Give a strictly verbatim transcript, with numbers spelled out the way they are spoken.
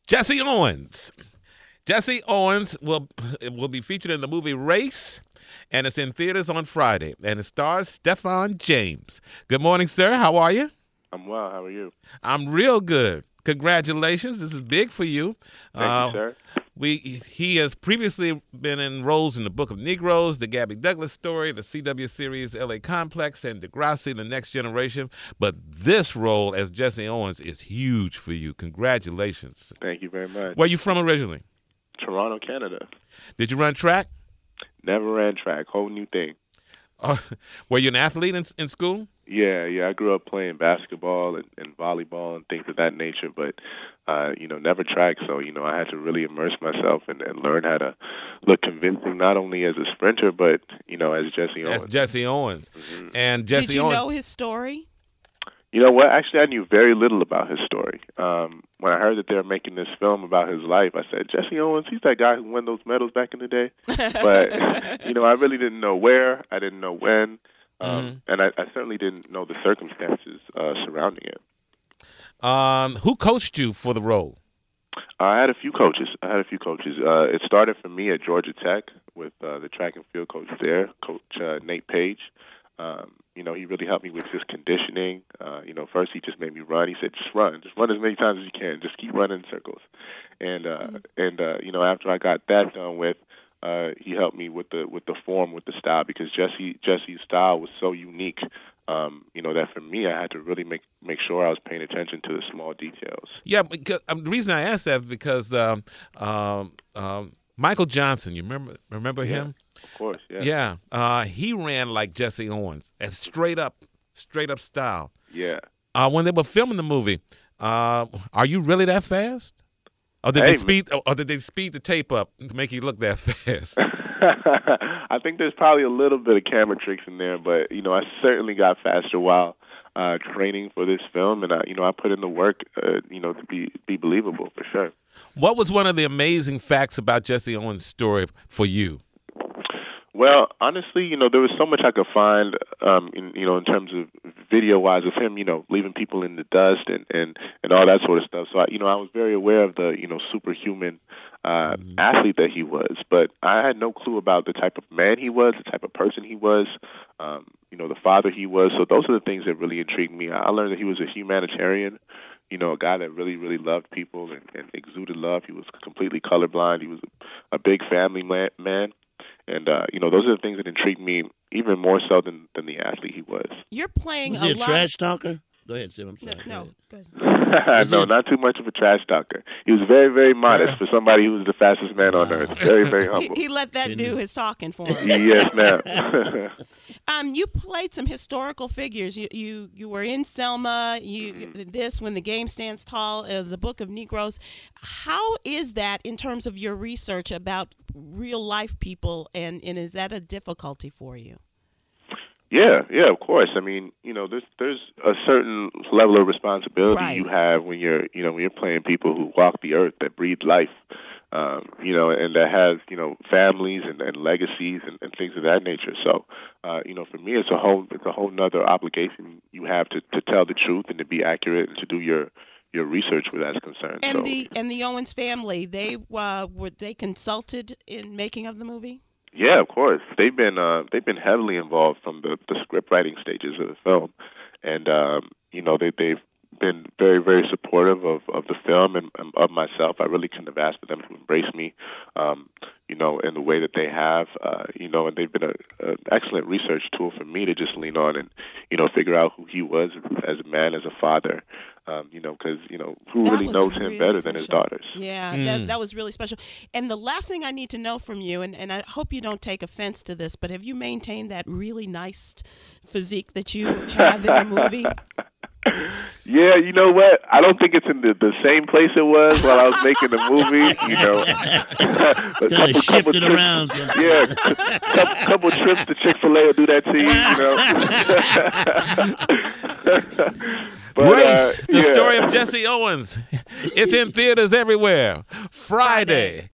Jesse Owens. Jesse Owens will will be featured in the movie Race, and it's in theaters on Friday, and it stars Stephan James. Good morning, sir. How are you? I'm well. How are you? I'm real good. Congratulations. This is big for you. Thank uh, you, sir. We He has previously been in roles in The Book of Negroes, the Gabby Douglas story, the C W series L A Complex, and Degrassi, The Next Generation. But this role as Jesse Owens is huge for you. Congratulations. Thank you very much. Where are you from originally? Toronto, Canada. Did you run track? Never ran track. Whole new thing. Uh, were you an athlete in, in school? Yeah, yeah. I grew up playing basketball and, and volleyball and things of that nature, but, uh, you know, never track. So, you know, I had to really immerse myself and, and learn how to look convincing, not only as a sprinter, but, you know, as Jesse Owens. As Jesse Owens. Mm-hmm. And Jesse Did you Owens. know his story? You know what? Actually, I knew very little about his story. Um, when I heard that they were making this film about his life, I said, Jesse Owens, he's that guy who won those medals back in the day. But, you know, I really didn't know where. I didn't know when. Um, Mm-hmm. And I, I certainly didn't know the circumstances uh, surrounding it. Um, who coached you for the role? I had a few coaches. I had a few coaches. Uh, it started for me at Georgia Tech with uh, the track and field coach there, Coach uh, Nate Page. Um, you know, he really helped me with just conditioning. Uh, you know, first he just made me run. He said, just run. Just run as many times as you can. Just keep running in circles. And, uh, mm-hmm. and uh, you know, after I got that done with, uh, he helped me with the with the form, with the style, because Jesse Jesse's style was so unique, um, you know, that for me I had to really make make sure I was paying attention to the small details. Yeah, because, um, the reason I asked that is because um, um, um, Michael Johnson, you remember remember yeah, him? Of course, yeah. Yeah, uh, he ran like Jesse Owens, as straight up, straight up style. Yeah. Uh, when they were filming the movie, uh, are you really that fast? Or did hey, they speed? Or did they speed the tape up to make you look that fast? I think there's probably a little bit of camera tricks in there, but you know, I certainly got faster while uh, training for this film, and I, you know, I put in the work, uh, you know, to be be believable for sure. What was one of the amazing facts about Jesse Owens' story for you? Well, honestly, you know, there was so much I could find, um, in, you know, in terms of video-wise of him, you know, leaving people in the dust and, and, and all that sort of stuff. So, I, you know, I was very aware of the, you know, superhuman uh, mm-hmm. athlete that he was. But I had no clue about the type of man he was, the type of person he was, um, you know, the father he was. So those are the things that really intrigued me. I learned that he was a humanitarian, you know, a guy that really, really loved people and, and exuded love. He was completely colorblind. He was a, a big family man. man. And, uh, you know, those are the things that intrigued me even more so than, than the athlete he was. You're playing was a he a lot trash talker? Go ahead, Sim. I'm sorry. No, no. Go Go ahead. no, not too much of a trash talker. He was very, very modest for somebody who was the fastest man on earth. Very, very humble. He, he let that do his talking for him. Yes, ma'am. um, you played some historical figures. You you, you were in Selma. You mm-hmm. this when the game stands tall. Uh, the Book of Negroes. How is that in terms of your research about real life people, and, and is that a difficulty for you? Yeah, yeah, of course. I mean, you know, there's there's a certain level of responsibility right. you have when you're, you know, when you're playing people who walk the earth, that breathe life, um, you know, and that has, you know, families and, and legacies and, and things of that nature. So, uh, you know, for me, it's a whole it's a whole nother obligation you have to, to tell the truth and to be accurate and to do your your research where that's concerned. And so, the and the Owens family, they uh, were they consulted in making of the movie? Yeah, of course. They've been uh, they've been heavily involved from the, the script writing stages of the film, and um, you know they they've been very very supportive of, of the film and, and of myself. I really couldn't have asked for them to embrace me, um, you know, in the way that they have, uh, you know, and they've been an excellent research tool for me to just lean on and you know figure out who he was as a man, as a father. Um, you know, because, you know, who that really knows really him better crucial. than his daughters? Yeah, mm. that, that was really special. And the last thing I need to know from you, and, and I hope you don't take offense to this, but have you maintained that really nice physique that you have in the movie? Yeah, you know what? I don't think it's in the, the same place it was while I was making the movie. You know, it's kind of shifted around. Trips, yeah, a couple, couple trips to Chick-fil-A will do that to you. You know. But, Race, uh, the yeah. story of Jesse Owens. It's in theaters everywhere. Friday.